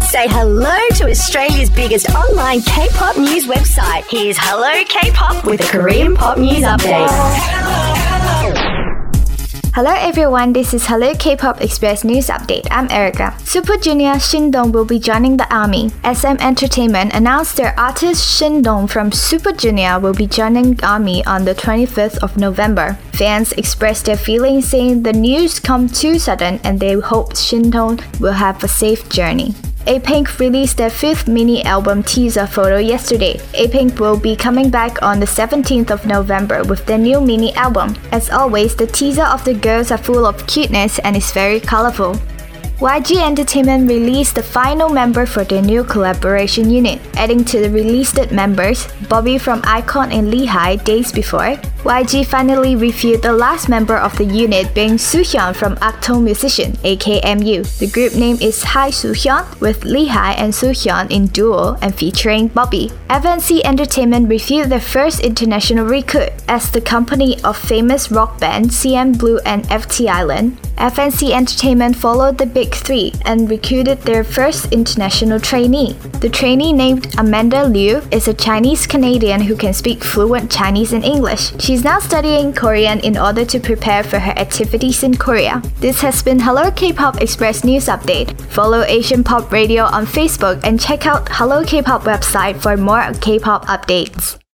Say hello to Australia's biggest online K-pop news website. Here's Hello K-pop with a Korean pop news update. Hello everyone, this is Hello K-pop Express News Update. I'm Erica. Super Junior Shindong will be joining the army. SM Entertainment announced their artist Shindong from Super Junior will be joining the army on the 25th of November. Fans expressed their feelings saying the news come too sudden and they hope Shindong will have a safe journey. A-Pink released their 5th mini-album teaser photo yesterday. A-Pink will be coming back on the 17th of November with their new mini-album. As always, the teaser of the girls are full of cuteness and is very colorful. YG Entertainment released the final member for their new collaboration unit, adding to the released members, Bobby from iKON and Leehi days before. YG finally revealed the last member of the unit being Soohyun from Akton Musician, aka MU. The group name is Hi Soohyun, with Leehi and Soohyun in duo and featuring Bobby. FNC Entertainment revealed their first international recruit as the company of famous rock band CN Blue and FT Island. FNC Entertainment followed the Big Three and recruited their first international trainee. The trainee, named Amanda Liu, is a Chinese-Canadian who can speak fluent Chinese and English. She's now studying Korean in order to prepare for her activities in Korea. This has been Hello K-pop Express News Update. Follow Asian Pop Radio on Facebook and check out Hello K-pop website for more K-pop updates.